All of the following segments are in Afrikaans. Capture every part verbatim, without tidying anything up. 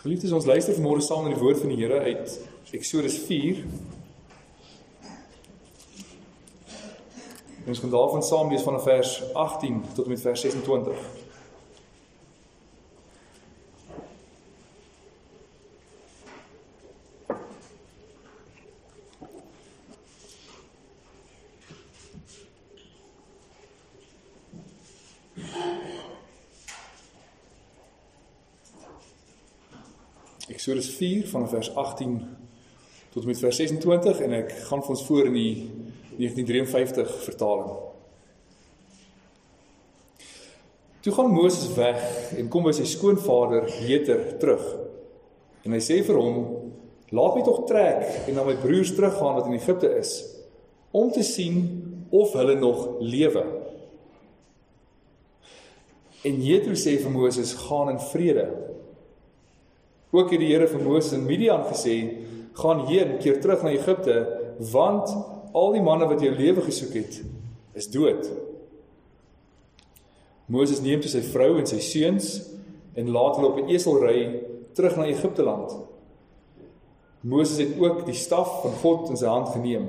Geliefdes, ons luister vanmôre saam na die woord van die Here uit Eksodus vier. Ons gaan daarvan saam lees van vers agttien tot en met vers sesentwintig. Eksodus vier van vers agttien tot en met vers sesentwintig en ek gaan vir ons voor in die negentien drieënvyftig vertaling. Toe gaan Moses weg en kom by sy skoonvader Jeter terug. En hy sê vir hom, laat my tog trek en na my broers teruggaan wat in Egipte is, om te sien of hulle nog lewe. En Jethro sê vir Moses, gaan in vrede. Ook het die Here vir Moses in Midian gesê, gaan heen, keer terug na Egipte, want al die manne wat jou lewe gesoek het, is dood. Moses neem toe sy vrou en sy seuns, en laat hulle op 'n esel ry, terug na Egipte land. Moses het ook die staf van God in sy hand geneem.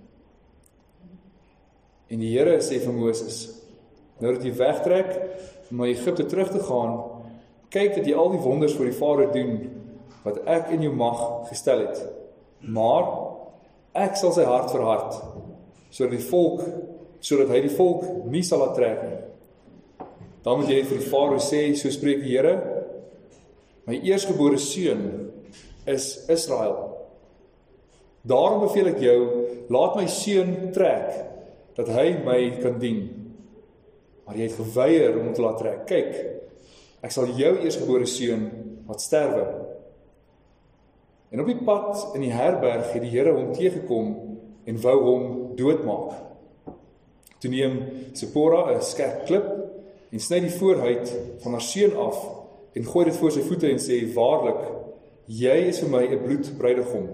En die Here sê vir Moses, nou dat jy wegtrek, om na Egipte terug te gaan, kyk dat jy al die wonders vir die Farao doen, wat ek in jou mag gestel het. Maar, ek sal sy hart verhard, sodat die volk, sodat hy die volk nie sal laat trek nie. Dan moet jy vir die Farao sê, so spreek die Here, my eersgebore seun is Israel. Daarom beveel ek jou, laat my seun trek, dat hy my kan dien. Maar jy het geweier om te laat trek. Kyk, ek sal jou eersgebore seun wat sterwe. En op die pad in die herberg het die Here hom teëgekom en wou hom doodmaak. Toe neem Sipora 'n skerp klip en sny die voorhuid van haar seun af en gooi dit voor sy voete en sê, waarlik, jy is vir my 'n bloedbruidegom.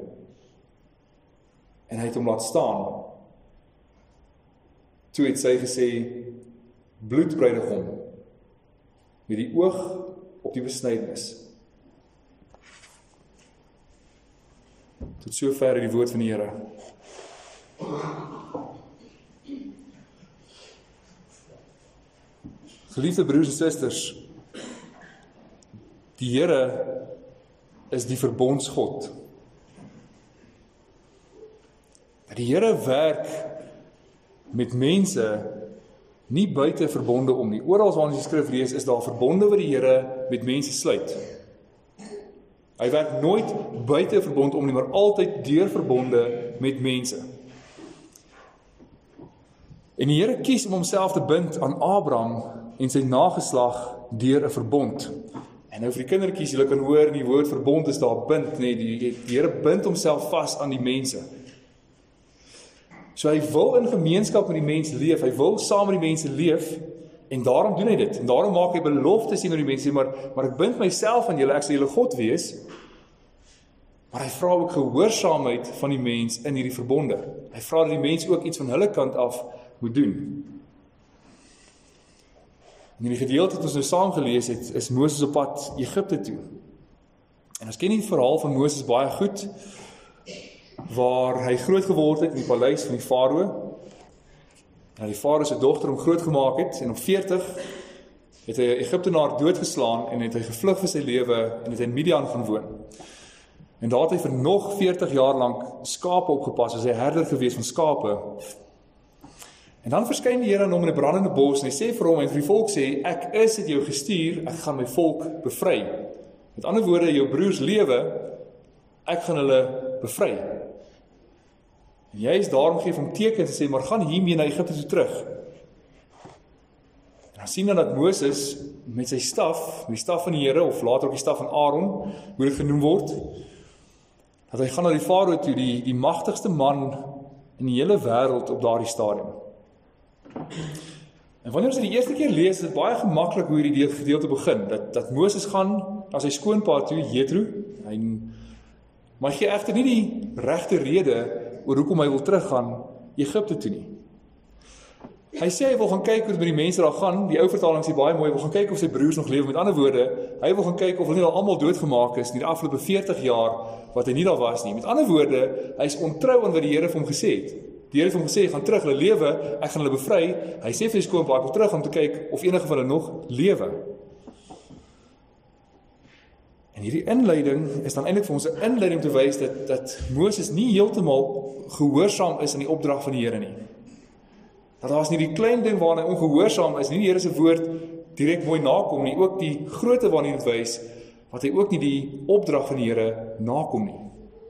En hy het hom laat staan. Toe het sy gesê, bloedbruidegom, met die oog op die besnydenis. Tot sover die woord van die Here. Geliefde broers en susters, die Here is die verbondsgod. Die Here werk met mense nie buite verbonde om nie. Oral waar ons die skrif lees, is daar verbonde wat die Here met mense sluit. Hy werk nooit buite verbond om nie, maar altyd deur verbonde met mense. En die Here kies om homself te bind aan Abraham en sy nageslag deur 'n verbond. En nou vir die kindertjies, julle kan hoor in die woord verbond is daar bind, nee, die, die Here bind homself vas aan die mense. So hy wil in gemeenskap met die mense leef, hy wil saam met die mense leef, en daarom doen hy dit, en daarom maak hy beloftes teenoor die mense, maar, maar ek bind myself aan julle, ek sal julle God wees, maar hy vra ook gehoorsaamheid van die mens in hierdie verbonde. Hy vra dat die mens ook iets van hulle kant af moet doen. En in die gedeelte wat ons nou saam gelees het, is Moses op pad Egipte toe. En ons ken die verhaal van Moses baie goed, waar hy groot geword het in die paleis van die Farao. En die Farao se dogter hom groot gemaak het, en op veertig het hy 'n Egiptenaar doodgeslaan, en het hy gevlug vir sy lewe, en het hy in Midian gaan woon. En daar het hy vir nog veertig jaar lank skape opgepas, as hy herder gewees van skape. En dan verskyn die Here aan hom in 'n brandende bos, en hy sê vir hom, en vir die volk sê, ek is het jou gestuur, ek gaan my volk bevry. Met ander woorde, jou broers lewe, ek gaan hulle bevry. En jy is daarom geef om teken te sê, maar gaan hiermee na Egipte toe terug. En dan sien dan dat Moses met sy staf, met die staf van die Here, of later ook die staf van Aaron, hoe dit genoem word, dat hy gaan na die Farao toe, die, die magtigste man in die hele wêreld op daardie stadium. En wanneer ons dit die eerste keer lees, is dit baie gemaklik hoe hierdie gedeelte begin, dat, dat Moses gaan na sy skoonpa toe, Jethro, en, maar hy gee egter nie die regte rede oor hoekom hy wil teruggaan Egipte toe nie. Hy sê hy wil gaan kyk hoe dit met die mense daar gaan, die ou vertaling sê baie mooi, hy wil gaan kyk of sy broers nog lewe. Met ander woorde, hy wil gaan kyk of hulle nie al almal doodgemaak is in die afgelope veertig jaar wat hy nie daar was nie. Met ander woorde, hy is ontrou aan wat die Here vir hom gesê het. Die Here het hom gesê, gaan terug, hulle lewe, ek gaan hulle bevry. Hy sê vir die skoonpa, ek kom terug om te kyk of enige van hulle nog lewe. En hierdie inleiding is dan eintlik vir ons 'n inleiding om te wys dat, dat Moses nie heeltemal gehoorsaam is aan die opdrag van die Here nie. Dat daar is nie die klein ding waarna hy ongehoorsaam is, nie die Here se woord direk mooi nakom nie, ook die grootte waarna dit wys, wat hy ook nie die opdrag van die Here nakom nie.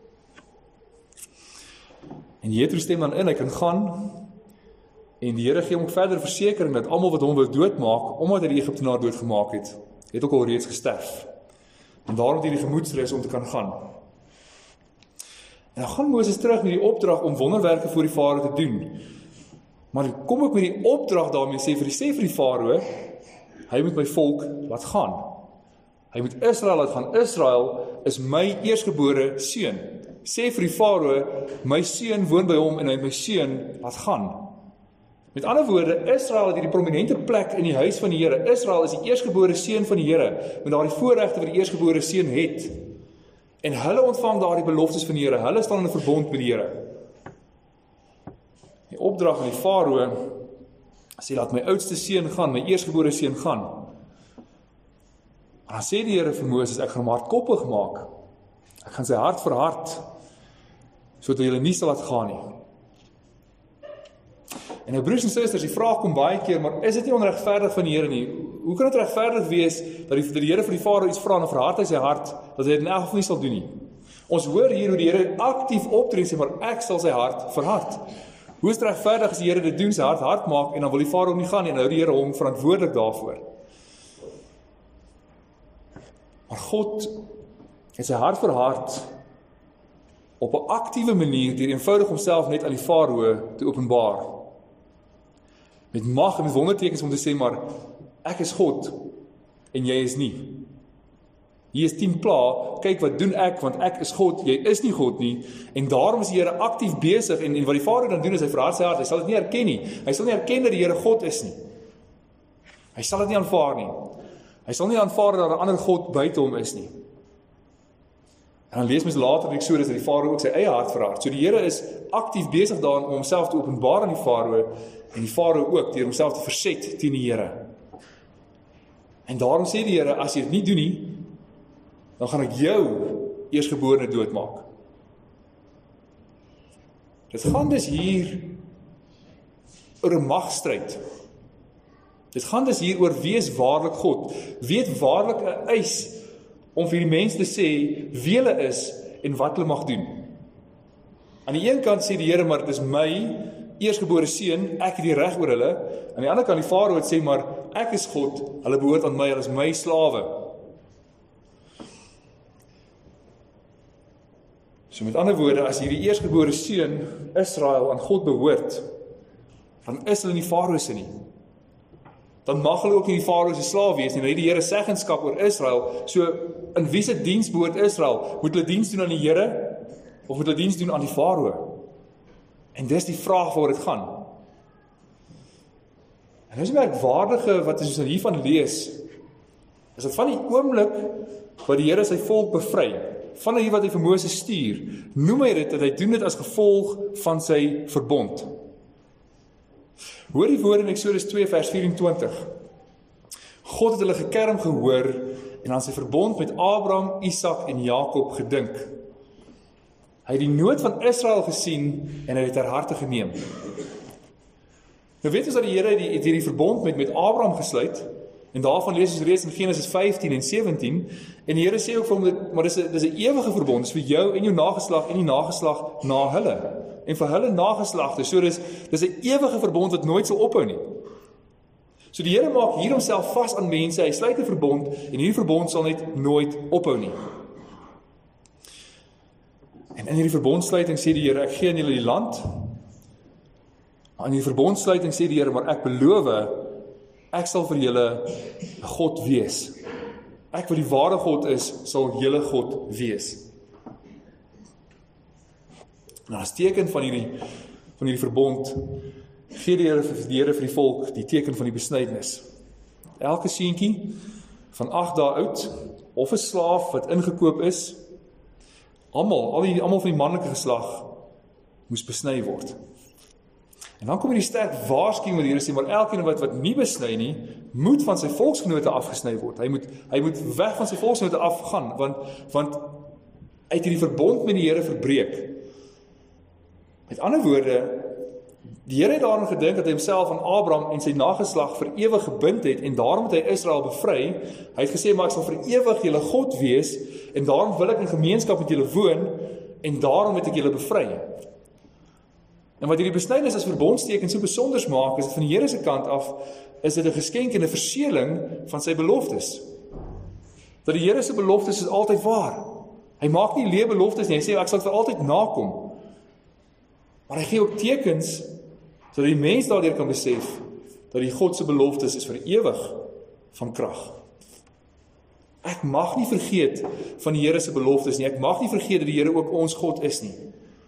En Jethro stem dan in, hy kan gaan, en die Here gee hom verder versekering dat almal wat hom wil doodmaak, omdat hy die Egiptenaar doodgemaak het, het ook al reeds gesterf. En daarom het hy die gemoedsrus om te kan gaan. En dan gaan Moses terug met die opdrag om wonderwerke voor die Farao te doen. Maar kom ek met die opdrag daarmee sê vir die sê vir die Farao, hy moet my volk laat gaan. Hy moet Israel laat gaan. Israel is my eersgebore seun. Sê vir die Farao, my seun woon by hom en hy het my seun laat gaan. Met ander woorde, Israel het hierdie prominente plek in die huis van die Here. Israel is die eersgebore seun van die Here, met daardie voorregte wat die eersgebore seun het. En hulle ontvang daardie beloftes van die Here. Hulle staan in 'n verbond met die Here. Die opdrag aan die Farao sê, laat my oudste seun gaan, my eersgebore seun gaan. En dan sê die Here vir Moses, ek gaan hom hardkoppig maak. Ek gaan sy hart verhard, sodat hy hulle nie sal laat gaan nie. En nou broers en susters, die vraag kom baie keer, maar is dit nie onregverdig van die Here nie? Hoe kan dit regverdig wees, dat die, dat die Here vir die Farao iets vra, en verhard hy sy hart, dat hy dit in elk geval nie sal doen nie? Ons hoor hier hoe die Here aktief optree, sê, maar ek sal sy hart verhard. Hoe is dit regverdig as die Here dit doen, sy hart hard maak, en dan wil die Farao nie gaan nie, en nou die Here hom verantwoordelik daarvoor? Maar God het sy hart verhard op 'n aktiewe manier, deur eenvoudig homself net aan die Farao te openbaar. Met mag en met wondertekens om te sê, maar ek is God, en jy is nie. Hier is tien pla, kyk wat doen ek, want ek is God, jy is nie God nie, en daarom is die Here aktief besig, en, en wat die Farao dan doen is, hy verhard sy hart, hy sal dit nie erken nie, hy sal nie erken dat die Here God is nie. Hy sal dit nie aanvaar nie. Hy sal nie aanvaar dat 'n ander God buite hom is nie. En dan lees mens later in Eksodus dat die Farao ook sy eie hart verhard. So die Here is aktief besig daarin om homself te openbaar aan die Farao, en die Farao ook deur homself te verset teen die Here. En daarom sê die Here, as jy dit nie doen nie, dan gaan ek jou eersgeborene doodmaak. Dit gaan dus hier oor 'n magstryd. Dit gaan dus hier oor wie is waarlik God, wie het waarlik 'n eis om vir die mense te sê wie hulle is en wat hulle mag doen. Aan die een kant sê die Here, maar dit is my eersgebore seun, ek het die reg oor hulle. Aan die ander kant die Farao het sê, maar ek is God, hulle behoort aan my, hulle is my slawe. So met ander woorde, as hierdie eersgebore seun Israel aan God behoort, dan is hulle nie Farao se nie. Dan mag hulle ook nie die Farao se slaaf wees nie. Nou het die Here seggenskap oor Israel. So in wie se diens behoort Israel? Moet hulle diens doen aan die Here of moet hulle diens doen aan die Farao? En dis die vraag waar dit gaan. En dis 'n merkwaardige wat ons hiervan lees, is dat van die oomblik wat die Here sy volk bevry, van die wat hy vir Moses stuur, noem hy dit dat hy doen dit as gevolg van sy verbond. Hoor die woorde in Eksodus twee vers vyf-en-twintig. God het hulle gekerm gehoor en aan sy verbond met Abraham, Isak en Jakob gedink. Hy het die nood van Israel gesien en hy het ter harte geneem. Nou weet ons dat die Here het die, die verbond met, met Abraham gesluit, en daarvan lees ons reeds in Genesis vyftien en sewentien, en die Here sê ook vir hom, dit, maar dis 'n dis 'n ewige verbond, dis vir jou en jou nageslag en die nageslag na hulle, en vir hulle nageslagte, so dis, dis 'n ewige verbond wat nooit sal ophou nie. So die Here maak hier homself vas aan mense, hy sluit 'n verbond, en hierdie verbond sal net nooit ophou nie. En in hierdie verbondsluiting sê die Here, ek gee aan julle die land. In die verbondsluiting sê die Here, maar ek beloof, ek sal vir julle God wees. Ek wat die ware God is, sal julle God wees. Nou as teken van hierdie van hierdie verbond gee die Here vir die Here vir die volk die teken van die besnydenis. Elke seentjie van agt dae oud, of 'n slaaf wat ingekoop is, almal, al die almal van die manlike geslag moes besny word. En dan kom hier die sterk waarskuwing wat die Here sê, maar elkeen wat wat nie besny nie, moet van sy volksgenote afgesny word. Hy moet hy moet weg van sy volksgenote afgaan, want want hy het hierdie verbond met die Here verbreek. Met ander woorde, die Here het daarin gedink dat hy homself aan Abraham en sy nageslag vir ewig gebind het, en daarom het hy Israel bevry. Hy het gesê, maar ek sal vir ewig julle God wees, en daarom wil ek in gemeenskap met julle woon, en daarom het ek julle bevry. En wat hierdie besnydenis as verbondsteken so besonders maak, is dat van die Here se kant af, is dit 'n geskenk en 'n verseëling van sy beloftes. Dat die Here se beloftes is altyd waar. Hy maak nie leë beloftes nie, hy sê, ek sal vir altyd nakom. Maar hy gee ook tekens, sodat die mens daardeur kan besef, dat die God se beloftes is vir ewig van krag. Ek mag nie vergeet van die Here se beloftes nie, ek mag nie vergeet dat die Here ook ons God is nie.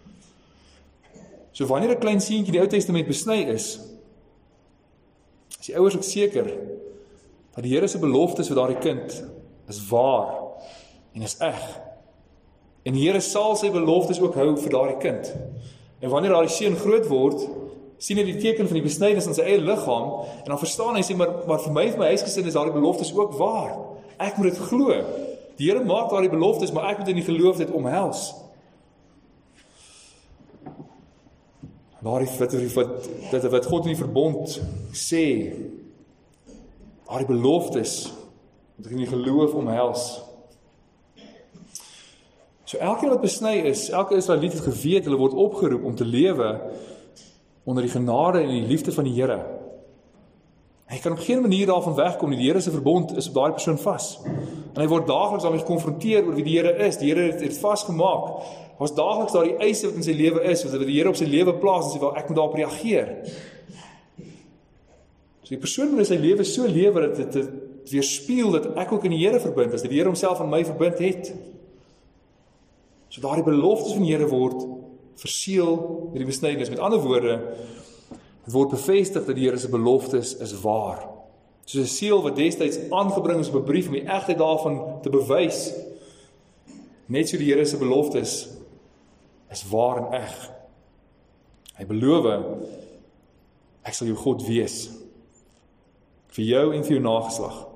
So wanneer 'n klein seentjie in die Ou Testament besny is, is die ouers ook seker, dat die Here se beloftes vir daardie kind is waar, en is eg. En die Here sal sy beloftes ook hou vir daardie kind. En wanneer daardie seun groot word, sien hy die teken van die besnydenis aan sy eie liggaam, en dan verstaan hy, sê, maar, maar vir my en my huisgesin is daardie beloftes ook waar. Ek moet dit glo. Die Here maak daardie beloftes, maar ek moet in die geloof dit omhels. Daardie wat, wat, wat God in die verbond sê, daardie beloftes, moet ek in die geloof omhels. So elkeen wat besny is, elke Israeliet het geweet, hulle word opgeroep om te lewe onder die genade en die liefde van die Here. Hy kan op geen manier daarvan wegkom nie. Die Here se verbond is op daardie persoon vas. En hy word daagliks daarmee gekonfronteer oor wie die Here is. Die Here het dit vasgemaak. Daar's daagliks daardie eise wat in sy lewe is, wat die Here op sy lewe plaas en sê, wel, ek moet daarop reageer. So die persoon moet in sy lewe so lewe dat dit, dit weerspieël dat ek ook in die Here verbind is, dat die Here homself aan my verbind het. So daardie beloftes van die Here word verseël met die besnydenis. Met ander woorde, het word bevestig dat die Here se beloftes is waar. Soos 'n seël wat destyds aangebring is op 'n brief om die egtheid daarvan te bewys. Net so die Here se beloftes is waar en eg. Hy beloof, ek sal jou God wees, vir jou en vir jou nageslag.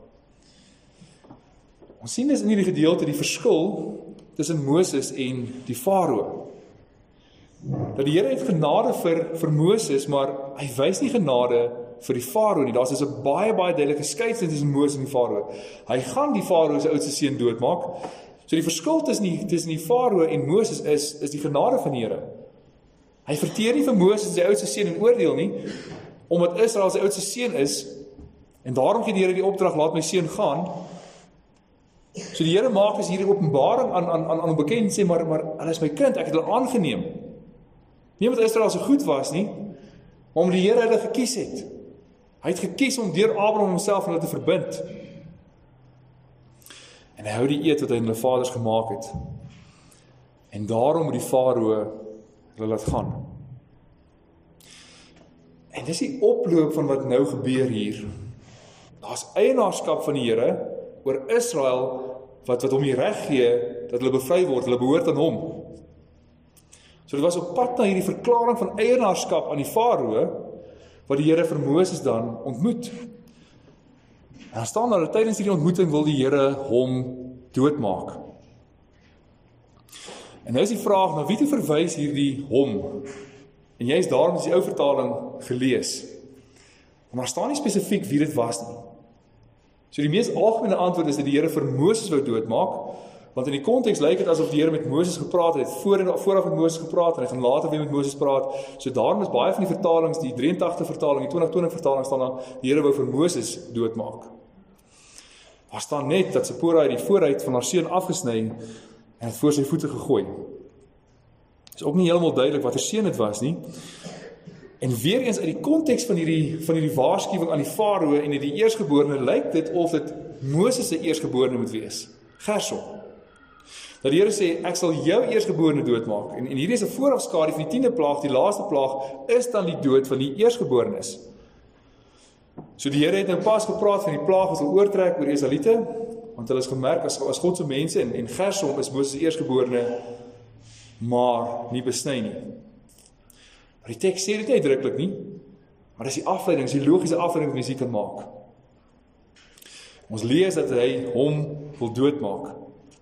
Ons sien dus in hierdie gedeelte die verskil tussen Moses en die Farao. Dat die Here het genade vir, vir Moses, maar hy wys nie genade vir die Farao nie. Daar's dus 'n baie, baie duidelike skeiding tussen Moses en die Farao. Hy gaan die Farao se oudste seun doodmaak. So die verskil tussen die, tussen die Farao en Moses is, is die genade van die Here. Hy verteer nie vir Moses sy oudste seun in oordeel nie, omdat Israel sy oudste seun is, en daarom gee die Here die opdrag, laat my seun gaan. So die Here maak as hierdie openbaring aan, aan, aan, aan bekend en sê, maar, maar hulle is my kind, ek het hulle aangeneem. Nie omdat Israel so goed was nie, maar omdat die Here hulle gekies het. Hy het gekies om deur Abraham homself aan hulle te verbind. En hy hou die eed wat hy aan hulle vaders gemaak het. En daarom moet die Farao hulle laat gaan. En dis die oploop van wat nou gebeur hier. Daar's eienaarskap van die Here oor Israel wat wat hom die reg gee dat hulle bevry word, hulle behoort aan hom. So dit was op pad na hierdie verklaring van eienaarskap aan die Farao wat die Here vir Moses dan ontmoet. En dan staan daar, tydens hierdie ontmoeting wil die Here hom doodmaak. En nou is die vraag, na wie toe verwys hierdie hom? En jy is daarom is die ou vertaling gelees. Maar daar staan nie spesifiek wie dit was nie. So die mees algemene antwoord is dat die Here vir Moses wou doodmaak, want in die konteks lyk dit asof die Here met Moses gepraat het, voor en vooraf met Moses gepraat, en hy gaan later weer met Moses praat. So daarom is baie van die vertalings, die drie en tagtig vertaling, die twintig twintig vertaling staan dan, die Here wou vir Moses doodmaak. Daar staan net dat Sipora het die vooruit van haar seun afgesny en het voor sy voete gegooi. Is ook nie heeltemal duidelik wat 'n seun dit was nie. En weer eens uit die konteks van hierdie van hierdie waarskuwing aan die Farao en die eersgeborene lyk dit of dit Moses se eersgeborene moet wees. Gersom. Dat die Here sê, ek sal jou eersgeborene doodmaak. En, en hierdie is 'n voorafskadu van die tiende plaag, die laaste plaag, is dan die dood van die eersgeborenes. So die Here het nou pas gepraat van die plaag wat sal oortrek oor die Israeliete, want hulle is gemerk as, as God se mense, en, en Gersom is Moses se eersgeborene, maar nie besny nie. Maar die teks sê dit nie uitdruklik nie, maar dis die afleiding, dis die logiese afleiding wat mens hier kan maak. Ons lees dat hy hom wil doodmaak.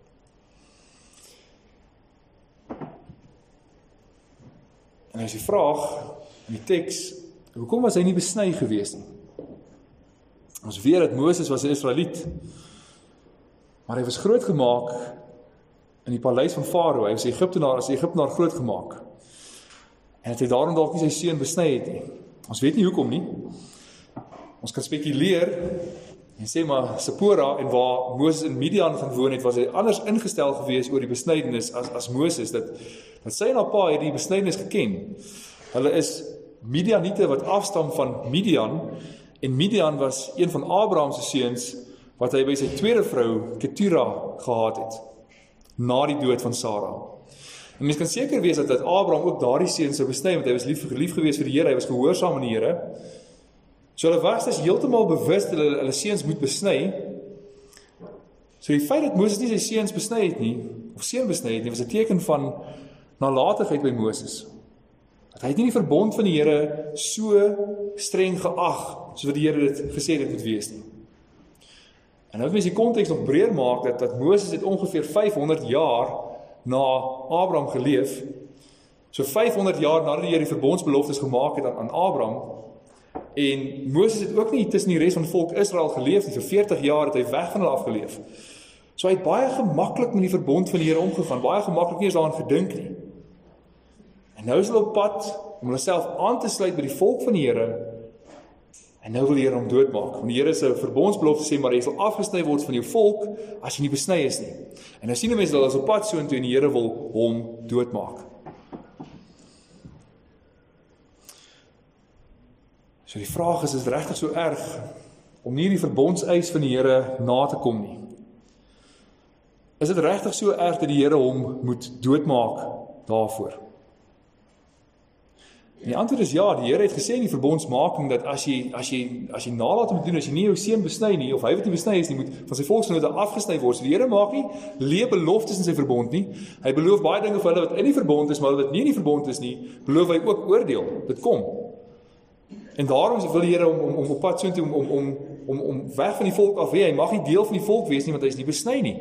En as die vraag in die teks, hoekom was hy nie besny gewees nie? Ons weet dat Moses was 'n Israeliet, maar hy was groot gemaak in die paleis van Farao. Hy was Egiptenaar, as Egiptenaar groot gemaak. En dat hy daarom dalk nie sy seun besny het nie. Ons weet nie hoekom nie. Ons kan spekuleer en sê maar Sipora, en waar Moses in Midian gaan woon het, was hy anders ingestel gewees oor die besnydenis as, as Moses, dat, dat sy en haar pa het die besnydenis geken. Hulle is Midianiete wat afstam van Midian, en Midian was een van Abraham se seuns, wat hy by sy tweede vrou, Ketura, gehad het, na die dood van Sara. En mens kan seker wees dat, dat Abraham ook daardie seun sou besny, want hy was lief, lief gewees vir die Here, hy was gehoorsaam aan die Here. So hulle was dus heeltemal bewus dat hulle, hulle seuns moet besny. So die feit dat Moses nie sy seuns besny het nie, of seun besny het nie, was 'n teken van nalatigheid by Moses. Dat hy het nie die verbond van die Here so streng geag, soos wat die Here dit gesê het moet wees nie. En nou as mens die konteks nog breër maak, dat, dat Moses het ongeveer vyfhonderd jaar na Abraham geleef, so vyfhonderd jaar nadat die Here die verbondsbeloftes gemaak het aan, aan Abraham, en Moses het ook nie tussen die res van die volk Israel geleef nie, vir veertig jaar het hy weg van hulle afgeleef. So hy het baie gemaklik met die verbond van die Here omgegaan, baie gemaklik nie eens daaraan gedink nie. En nou is hulle op pad om hulle self aan te sluit by die volk van die Here, en nou wil die Here hom doodmaak. Want die Here se verbondsbelofte sê, maar jy sal afgesny word van jou volk, as jy nie besny is nie. En nou sien die mense dat hulle is op pad so intoe, en die Here wil hom doodmaak. So die vraag is, is dit regtig so erg, om nie die verbondseis van die Here na te kom nie? Is dit regtig so erg, dat die Here hom moet doodmaak daarvoor? En die antwoord is ja, die Here het gesê in die verbondsmaking, dat as jy, as jy, as jy nalatiging moet doen, as jy nie jou seun besny nie, of hy wat nie besny is nie, moet van sy volksgenote afgesny word. So die Here maak nie leë beloftes in sy verbond nie. Hy beloof baie dinge vir hulle wat in die verbond is, maar wat nie in die verbond is nie, beloof hy ook oordeel. Dit kom. En daarom wil die Here om, om, om op pad so toe, om, om, om, om, om weg van die volk af, hy mag nie deel van die volk wees nie, want hy is nie besny nie.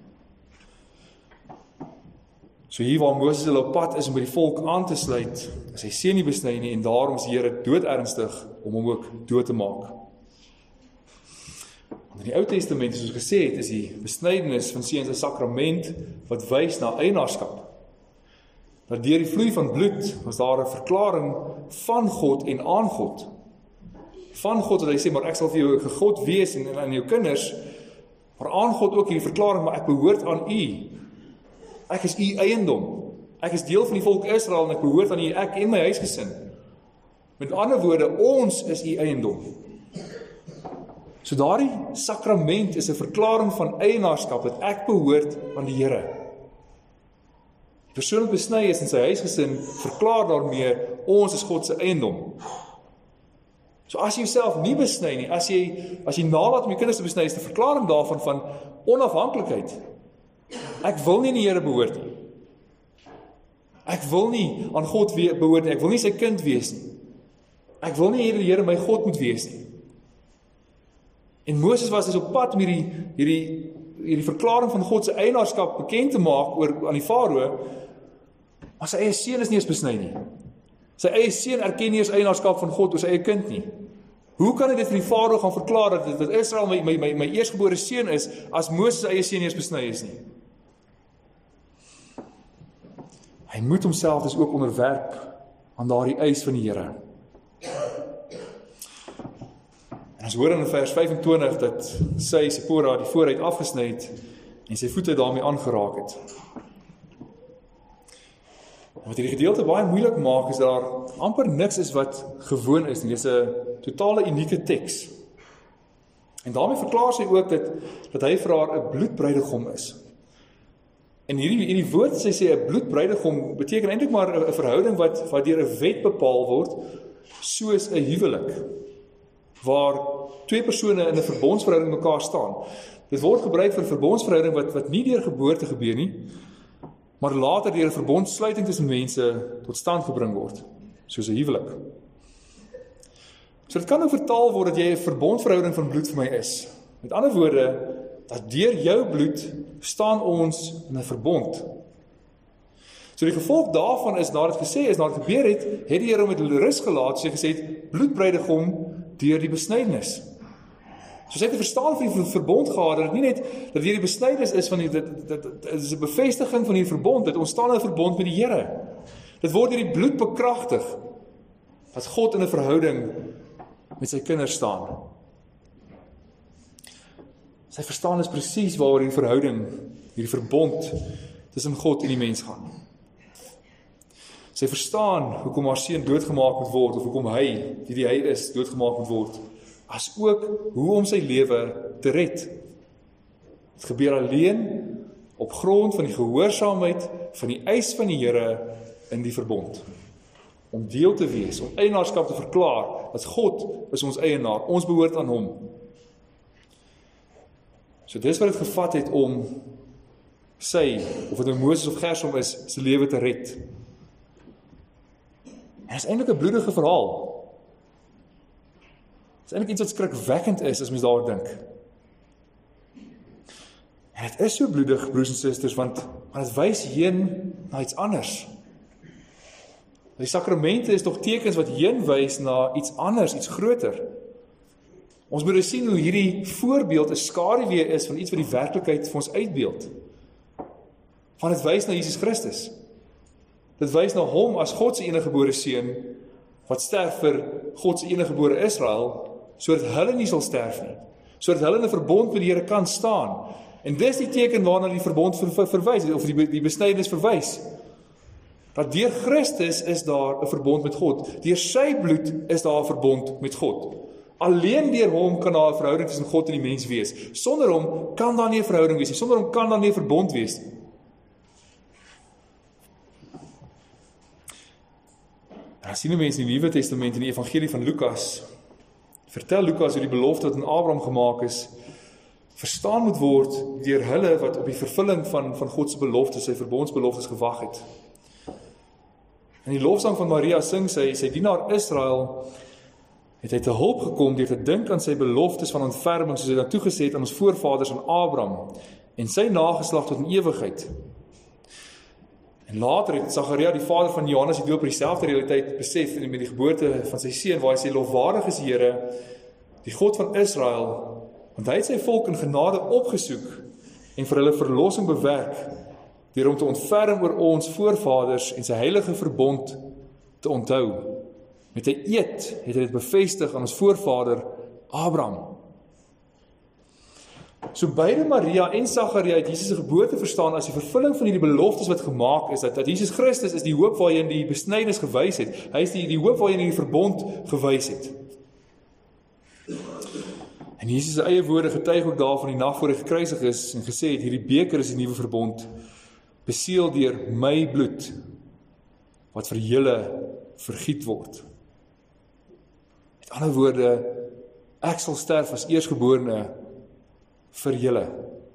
So hier waar Moses hulle op pad is om by die volk aan te sluit, is hy seun nie besny nie, en daarom is die Here doodernstig om hom ook dood te maak. In die Ou Testament, soos gesê het, is die besnydenis van seuns 'n sakrament wat wys na eienaarskap. Dat deur die vloei van bloed was daar 'n verklaring van God en aan God. Van God wat hy sê, maar ek sal vir jou 'n God wees en aan jou kinders, maar aan God ook hierdie verklaring, maar ek behoort aan u. Ek is u eiendom. Ek is deel van die volk Israel en ek behoort aan u, ek en my huisgesin. Met ander woorde, ons is u eiendom. So daardie sakrament is 'n verklaring van eienaarskap, dat ek behoort aan die Here. Die persoon wat besny is in sy huisgesin, verklaar daarmee, ons is God se eiendom. So as jy jouself nie besny nie, as jy, as jy nalat om jou kinders te besny, is die verklaring daarvan van onafhanklikheid. Ek wil nie in die Here behoort nie. Ek wil nie aan God behoort nie, ek wil nie sy kind wees nie. Ek wil nie hier die Here my God moet wees nie. En Moses was dus op pad om hierdie, hierdie, hierdie verklaring van God se eienaarskap bekend te maak oor aan die Farao, maar sy eie seun is nie eens besny nie. Sy eie seun erken nie eens eienaarskap van God oor sy eie kind nie. Hoe kan hy dit vir die Farao gaan verklaar dat, dat Israel my, my, my, my eersgebore seun is, as Moses sy eie seun nie eens besny is nie? Hy moet homself dus ook onderwerp aan daardie eis van die Here. En ons hoor in vers vyf-en-twintig dat sy, Sipora, die vooruit afgesny het en sy voete daarmee aangeraak het. En wat hierdie gedeelte baie moeilik maak, is dat daar amper niks is wat gewoon is nie. Dit is 'n totale unieke teks. En daarmee verklaar sy ook dat, dat hy vir haar 'n bloedbruidegom is. En hierdie, hierdie woord, sy sê, 'n bloedbruidegom, beteken eintlik maar 'n verhouding wat, wat deur 'n wet bepaal word, soos 'n huwelik, waar twee persone in 'n verbondsverhouding mekaar staan. Dit word gebruik vir 'n verbondsverhouding wat, wat nie deur geboorte gebeur nie, maar later deur 'n verbondsluiting tussen mense tot stand gebring word, soos 'n huwelik. So dit kan nou vertaal word dat jy 'n verbondverhouding van bloed vir my is. Met ander woorde, dat deur jou bloed staan ons in 'n verbond. So die gevolg daarvan is, nadat dit gesê is, nadat dit gebeur het, het die Here hom met rus gelaat, soos hy gesê het, bloedbruidegom deur die besnydenis. So sy het 'n verstaan van die verbond gehad, dat dit nie net dat deur die besnydenis is van die, dit, dit, dit is 'n bevestiging van die verbond, dit ontstaan 'n verbond met die Here. Dit word deur die bloed bekragtig, dat God in 'n verhouding met sy kinders staan. Sy verstaan is presies waaroor die verhouding, hierdie verbond tussen God en die mens gaan. Sy verstaan hoekom haar seun doodgemaak moet word, of hoekom hy, die die hy is, doodgemaak moet word, as ook hoe om sy lewe te red. Dit gebeur alleen op grond van die gehoorsaamheid van die eis van die Here in die verbond. Om deel te wees, om eienaarskap te verklaar, dat God is ons eienaar, ons behoort aan hom. So dis wat het gevat het om sy, of het nou Moses of Gersom is, sy lewe te red. En dit is eintlik 'n bloedige verhaal. Dit is eintlik iets wat skrikwekkend is, as mens daar dink. En het is so bloedig, broers en susters, want, want het wys heen na iets anders. Die sakramente is tog tekens wat heen wys na iets anders, iets groter. Ons moet sien hoe hierdie voorbeeld 'n skaduwee is van iets wat die werklikheid vir ons uitbeeld. Want dit wys na Jesus Christus. Dit wys na hom as God se eniggebore seun, wat sterf vir God se eniggebore Israel, sodat hulle nie sal sterf nie, sodat hulle in 'n verbond met die Here kan staan. En dis die teken waarna die verbond ver, ver, verwys, of die, die besnydenis verwys. Dat deur Christus is daar 'n verbond met God. Deur sy bloed is daar 'n verbond met God. Alleen deur hom kan daar 'n verhouding tussen God en die mens wees. Sonder hom kan daar nie 'n verhouding wees nie. Sonder hom kan daar nie 'n verbond wees nie. Dan sien mense in die Nuwe Testament in die Evangelie van Lukas, vertel Lukas hoe die belofte wat aan Abraham gemaak is, verstaan moet word deur hulle wat op die vervulling van, van God se beloftes, sy verbondsbeloftes gewag het. In die lofsang van Maria sing sy, sy dienaar Israel, het hy te hulp gekom deur te dink aan sy beloftes van ontferming, soos hy dan toegesê het aan ons voorvaders aan Abraham, en sy nageslag tot in ewigheid. En later het Sagaria, die vader van Johannes die Doper, dieselfde realiteit besef met die geboorte van sy seun, waar hy sê, lofwaardig is die Here, die God van Israel, want hy het sy volk in genade opgesoek en vir hulle verlossing bewerk, deur om te ontferm oor ons voorvaders en sy heilige verbond te onthou. Met 'n eed het hy dit bevestig aan ons voorvader Abraham. So beide Maria en Sagaria het Jesus se geboorte verstaan as die vervulling van hierdie beloftes wat gemaak is, dat, dat Jesus Christus is die hoop waarheen die besnydenis gewys het. Hy is die, die hoop waarheen die verbond gewys het. En Jesus se eie woorde getuig ook daarvan die nag voor hy gekruisig is en gesê het, hierdie beker is die nuwe verbond, beseël deur my bloed, wat vir julle vergiet word. Met ander woorde, ek sal sterf as eersgeborene vir julle.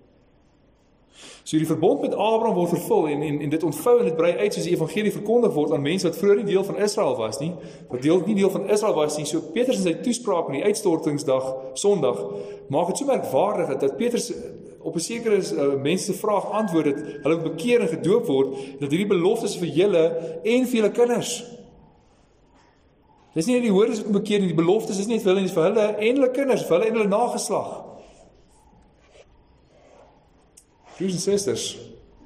So die verbond met Abraham word vervul en, en, en dit ontvou en dit brei uit soos die evangelie verkondig word aan mense wat vroeër nie deel van Israel was nie, wat deel nie deel van Israel was nie. So Petrus in sy toespraak in die uitstortingsdag, Sondag, maak dit so merkwaardig dat, dat Petrus op 'n sekere uh, mense se vraag antwoord het, hulle moet bekeer en gedoop word, dat hierdie beloftes vir julle en vir julle kinders. Dis nie net die hoorders wat bekeer nie, die beloftes is nie vir hulle nie, vir hulle en hulle kinders, vir hulle en hulle nageslag. Broers en susters,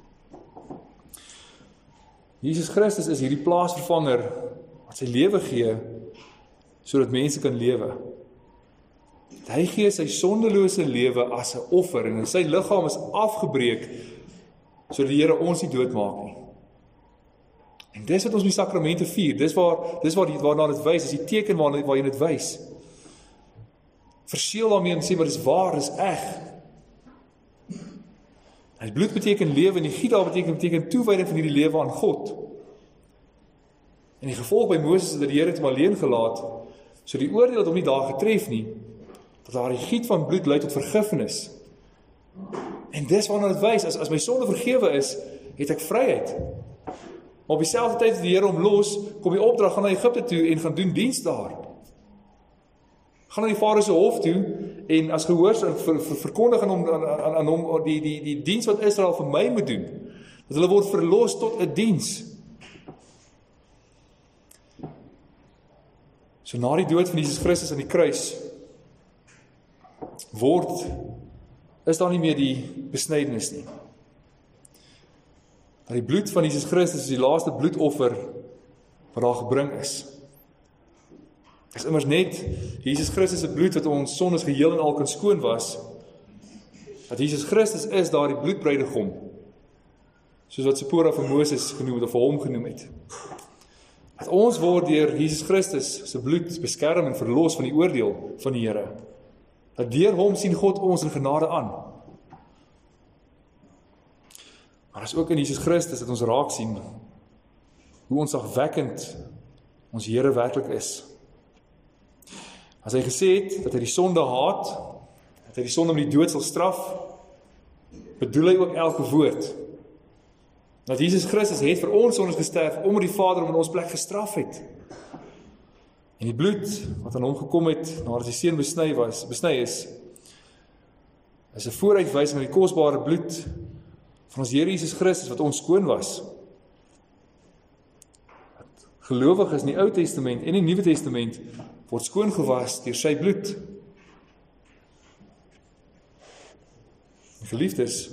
Jesus Christus is hierdie plaasvervanger wat sy lewe gee, sodat mense kan lewe. Hy gee sy sondelose lewe as 'n offer, en sy liggaam is afgebreek, sodat die Here ons nie doodmaak nie. En dis wat ons met die sakramente vier, dis waar, dis waar die, waarna dit wys, is die teken waarna, waar jy dit wys. Verseël daarmee en sê, maar dis waar, dis eg. En die bloed beteken lewe, en die giet daar beteken, beteken toewyding van hierdie lewe aan God. En die gevolg by Moses is dat die Here het hom alleen gelaat, so die oordeel het hom nie daar getref nie, dat daar die giet van bloed lei tot vergifnis. En dis waarna dit wys, as, as my sonde vergewe is, het ek vryheid. Maar op dieselfde tyd as die Here hom los, kom die opdrag, gaan na Egipte toe en gaan doen diens daar. Gaan na die Farao se hof toe, en as gehoors ver, ver, verkondig aan hom, aan, aan, aan hom die, die, die diens wat Israel vir my moet doen, dat hulle word verlos tot 'n diens. So na die dood van Jesus Christus aan die kruis, word, is daar nie meer die besnydenis nie. Dat die bloed van Jesus Christus is die laaste bloedoffer wat daar gebring is. Dit is immers net Jesus Christus se bloed wat ons sondes geheel en al kan skoon was, dat Jesus Christus is daar die bloedbruidegom, soos wat Sipora vir Moses genoem het, of vir hom genoem het. Dat ons word deur Jesus Christus se bloed beskerm en verlos van die oordeel van die Here. Dat deur hom sien God ons in genade aan. Maar is ook in Jesus Christus dat ons raak sien hoe ontzagwekkend ons Here werklik is. As hy gesê het dat hy die sonde haat, dat hy die sonde met die dood sal straf, bedoel hy ook elke woord. Dat Jesus Christus het vir ons sondes gesterf, omdat die Vader hom in ons plek gestraf het. En die bloed wat aan hom gekom het, nadat die seun besny was, besny is, is 'n vooruitwysing na die kosbare bloed van ons Here Jesus Christus, wat ons skoon was. Wat gelowiges in die Ou Testament en in die Nuwe Testament word skoon gewas deur sy bloed. En geliefdes,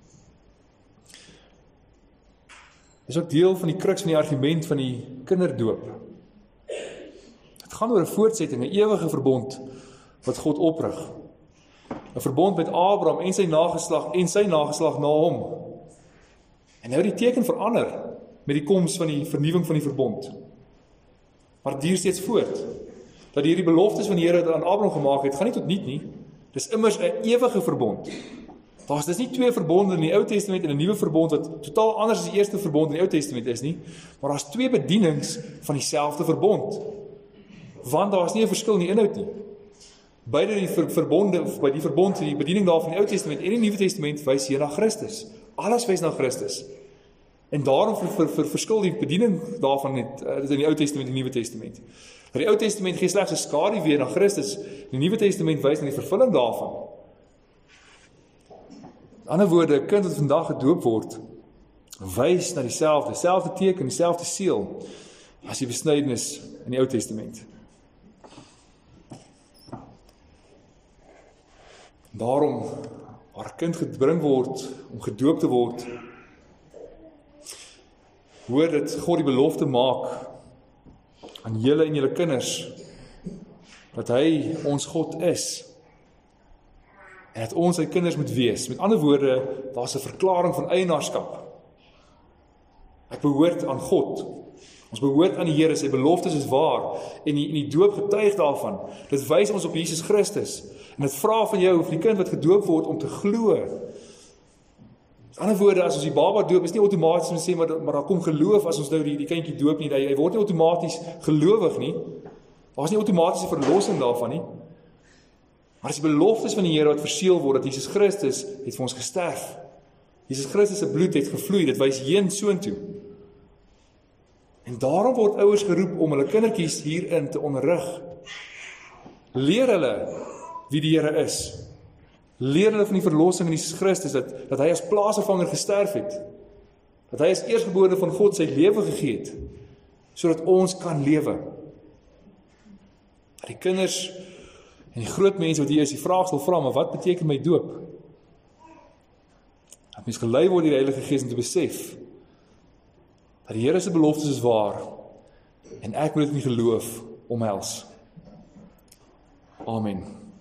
is ook deel van die kruks van die argument van die kinderdoop. Het gaan oor 'n voortsetting, 'n ewige verbond wat God oprig. 'n Verbond met Abraham en sy nageslag en sy nageslag na hom. En nou die teken verander met die koms van die vernuwing van die verbond. Maar duur steeds voort. Dat hierdie beloftes van die Here wat aan Abraham gemaak het, gaan nie tot niet nie. Dis immers 'n ewige verbond. Daar's dis nie twee verbonde in die Ou Testament en 'n nuwe verbond wat totaal anders as die eerste verbond in die Ou Testament is nie, maar daar's twee bedienings van dieselfde verbond. Want daar's nie 'n verskil in die inhoud nie. Beide die ver, verbonde of by die verbond, die bediening daar van die Ou Testament en die Nuwe Testament wys hier na Christus. Alles wys na Christus. En daarom ver, ver, ver, verskil die bediening daarvan net uh, in die Ou Testament en die Nuwe Testament. Maar die Ou Testament gee slegs 'n skaduwee na Christus, die Nuwe Testament wys na die vervulling daarvan. In ander woorde, 'n kind wat vandag gedoop word, wys na dieselfde, dieselfde teken, dieselfde seël as die besnydenis in die Ou Testament. Daarom, waar 'n kind gebring word om gedoop te word, hoor dit God die belofte maak aan julle en julle kinders, dat hy ons God is, en dat ons sy kinders moet wees. Met ander woorde, daar is 'n verklaring van eienaarskap. Ek behoort aan God. Ons behoort aan die Here, sy beloftes is waar, en die, en die doop getuig daarvan. Dit wys ons op Jesus Christus, en dit vra van jou, of die kind wat gedoop word, om te glo. Met ander woorde, as ons die baba doop, is nie outomaties om te sê, maar, maar daar kom geloof, as ons nou die, die kindjie doop nie, hy, hy word nie outomaties gelowig nie, daar is nie outomaties 'n verlossing daarvan nie, maar dit is die beloftes van die Here wat verseël word, dat Jesus Christus het vir ons gesterf. Jesus Christus se bloed het gevloei, dit wys heen soontoe. En daarom word ouers geroep om hulle kindertjies hierin te onderrig. Leer hulle wie die Here is. Leer hulle van die verlossing in Jesus Christus, dat, dat hy as plaasvervanger gesterf het. Dat hy as eerstgebore van God sy lewe gegee het, sodat ons kan lewe. Dat die kinders en die groot mense wat hier is, die vraag sal vra, maar wat beteken my doop? Dat mens gelei word deur die Heilige Gees om te besef, dat die Here se beloftes is waar, en ek moet dit in geloof omhels. Amen.